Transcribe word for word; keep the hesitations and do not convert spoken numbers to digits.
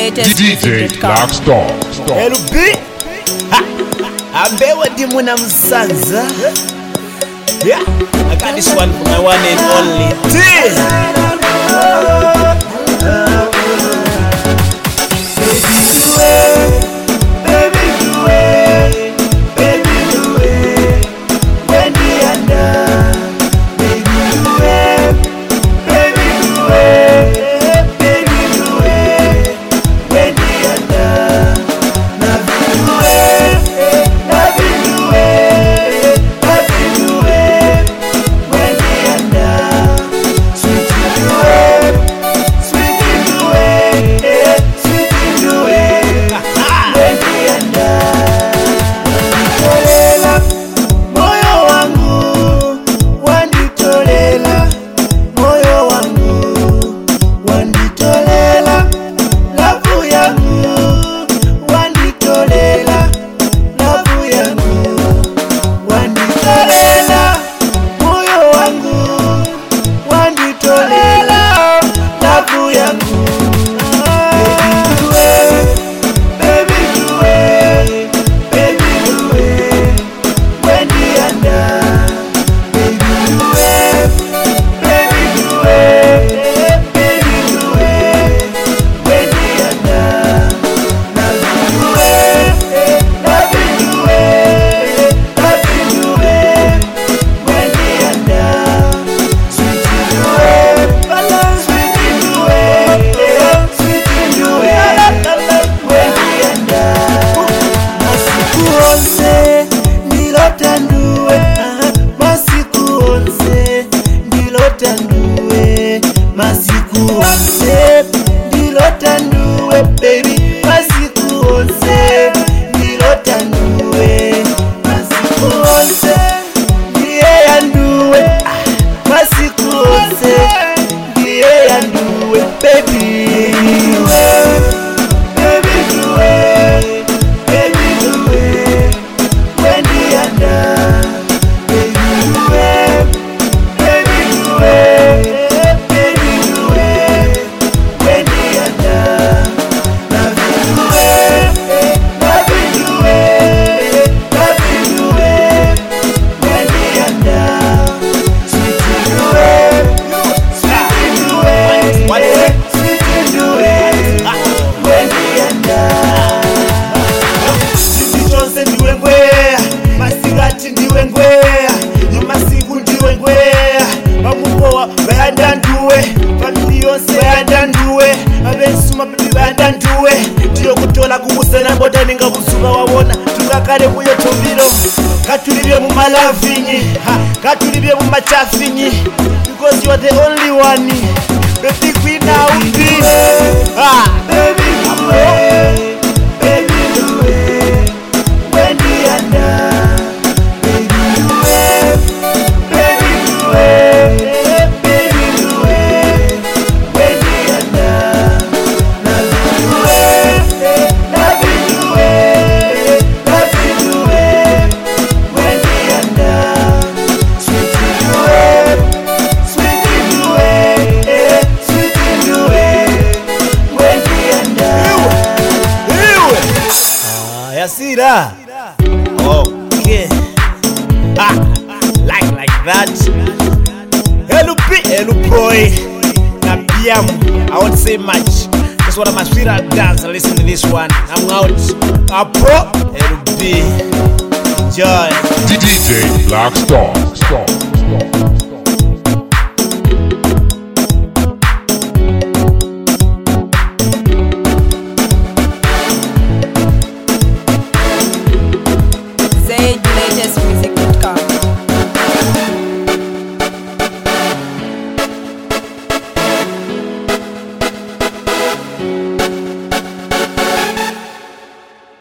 latest D J Blackstar. L B Ambewa Dimu na Msanza. Yeah, I got this one for my one and only T. Masiku onse ndilotanduwe baby, masiku onse ndilotanduwe, masiku onse ndiye yanduwe, masiku onse ndiye yanduwe baby. Kutola kumusana boda ninga kusuka wabona tukakale muyo tumbiro katulibye mu malavinyi katulibye mu machafinyi, because you are the only one, baby queen now be ah baby away, baby away when you are down, baby away, baby away, baby away when you are down, Yasira. Okay. Ah, like like that. Hello P, hello boy. Nabiam. I won't say much. That's what my sweetheart does. Listen to this one. I'm out. A pro. Hello B. Enjoy. D J Blackstar.